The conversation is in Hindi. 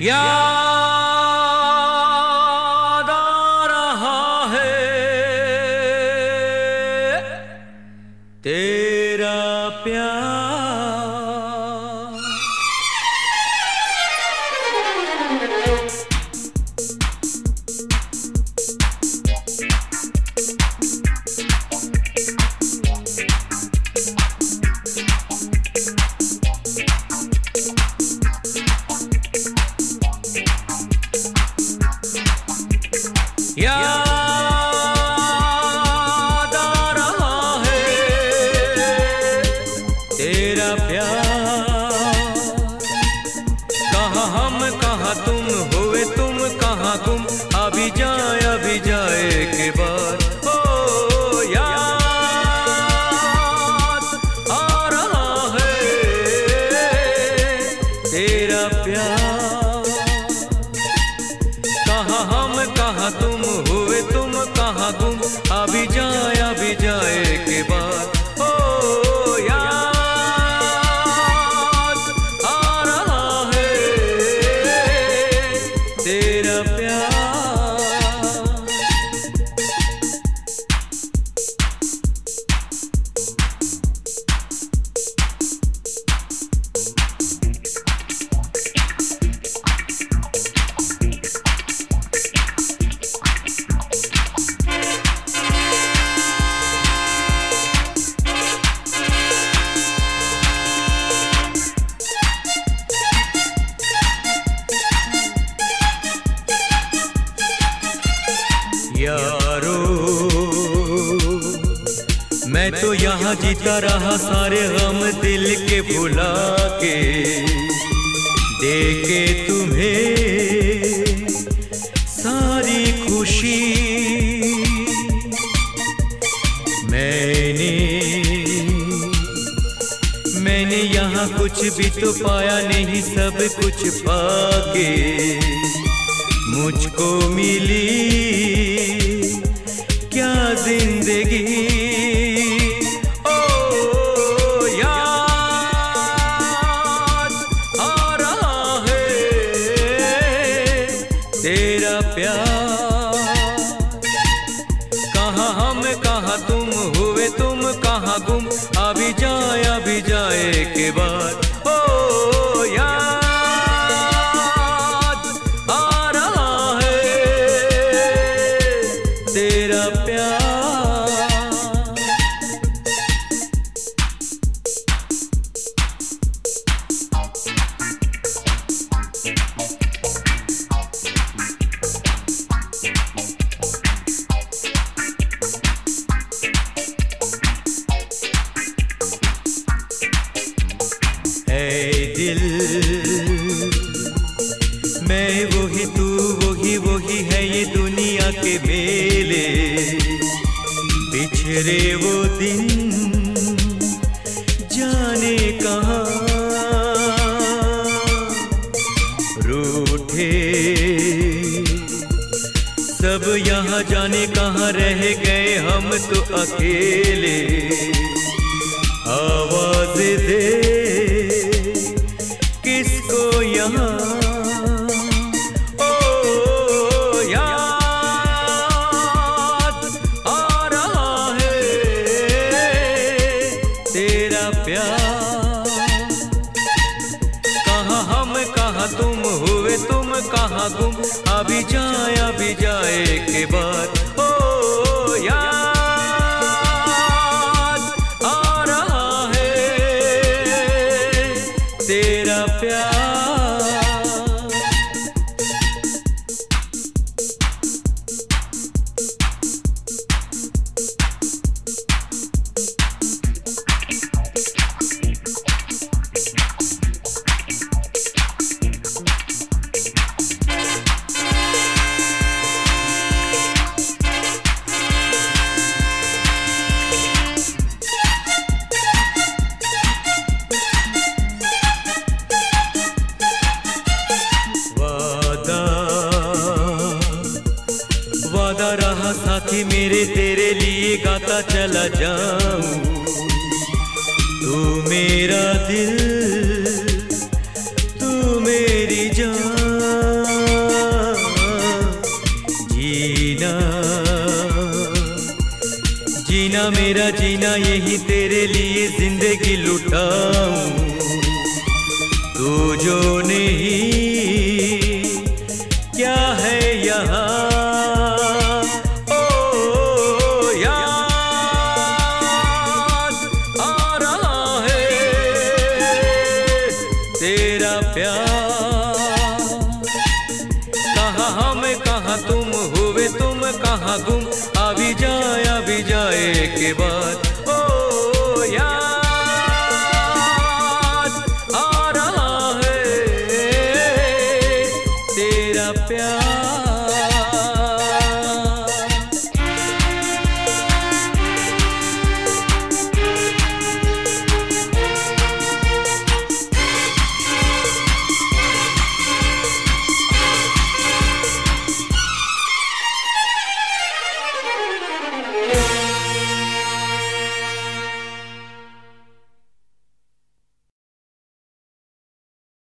याद आ रहा है तेरा प्यार। याद आ रहा है तेरा प्यार। कहाँ हम कहाँ तुम, हुए तुम कहाँ गुम, अभी जाए के बाद। ओ याद आ रहा है तेरा प्यार। कहाँ हम कहाँ तुम, हुए तुम कहाँ गुम, अभी जाए के बाद। ओ याद आ रहा है तेरा प्यार। यारो मैं तो यहाँ जीता रहा सारे गम दिल के भुला के, देके तुम्हें सारी खुशी। मैंने यहाँ कुछ भी तो पाया नहीं, सब कुछ पाके मुझको मिली क्या जिंदगी। ओ याद आ रहा है तेरा प्यार। कहाँ हम कहाँ तुम, हुए तुम कहाँ गुम, अभी जाए के बाद। ओ याद आ रहा है तेरा प्यार। ऐ दिल मैं वही तू वही है ये दुनिया के मेले। बिछड़े वो दिन जाने कहाँ, रूठे सब यहाँ जाने कहाँ, रह गए हम तो अकेले। आवाज दे किसको यहाँ। ओ याद आ रहा है तेरा प्यार। कहाँ हम कहाँ तुम, हुए तुम कहाँ गुम, अभी जाए के बाद। ओ याद आ रहा है तेरा प्यार। साथी मेरे तेरे लिए गाता चला जाऊं, तू मेरा दिल, तू मेरी जान। जीना मेरा जीना यही तेरे लिए जिंदगी लुटाऊं, तू जो नहीं क्या है यहाँ। तेरा प्यार कहाँ हम कहाँ तुम हुए तुम कहाँ गुम, अभी जाए के बाद।